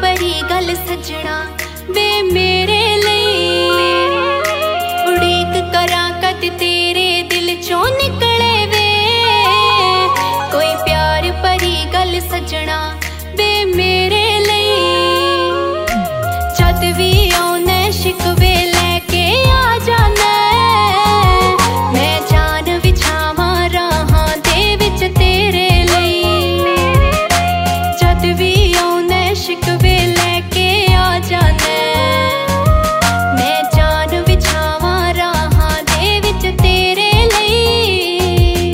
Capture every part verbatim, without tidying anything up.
भरी गल सजना वे मेरे लिए उड़ीक करा कद तेरे दिल चों निकले वे कोई प्यार भरी गल सजना वे मेरे लिए जद भी आउने शिकवे लेके आ जाना मैं जान विछावा राहां दे विच तेरे लिए जद भी आउने शिकवे लेके आ जाना मैं जान विछावा राहां दे विच तेरे लिए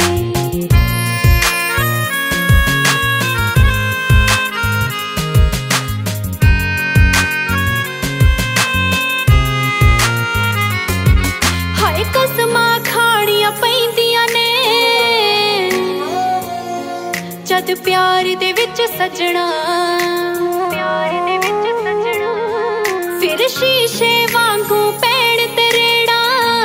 हाय कसमां खाणियां पैंदियां ने जद प्यार दे विच सजना प्यार दे विच सजना फिर शीशे वांगू पैण तेरेड़ा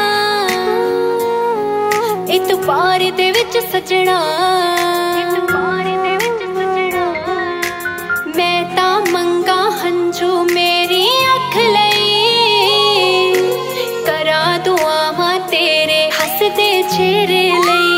इतबार दे विच सजना इतबार दे विच सजना मैं तां मंगा हंझू मेरी अख लई करा दुआवां तेरे हसदे चेहरे लई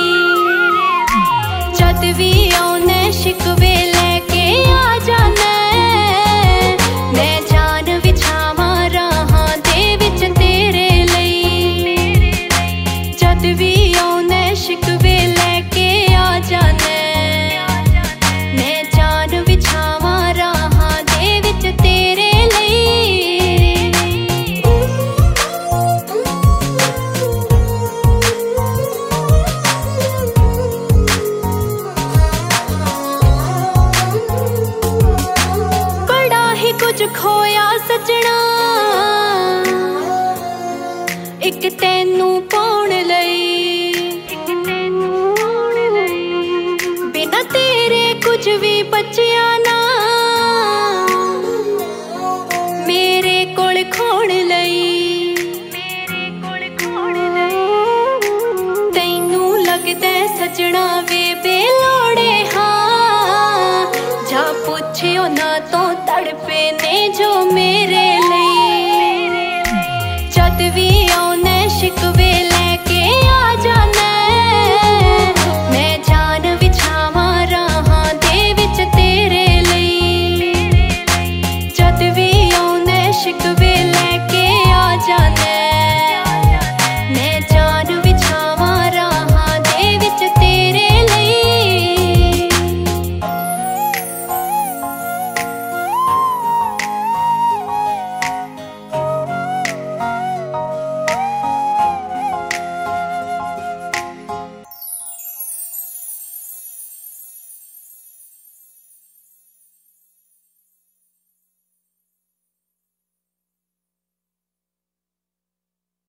जद भी आउने शिकवे लेके आ जाना मैं जान विछावा राहां दे विच तेरे लिए जद भी आउने शिकवे लेके आ जाना मैं जान विछावा राहां दे विच तेरे लिए बड़ा ही कुछ खोया सजना एक तैनू पाउण लई बिना तेरे कुछ भी बचिया ना मेरे कोल खोण लई तैनू लगदा सजना वे बेलोड़े हाँ जा पुछियो ना तो तड़पे ने जो मेरे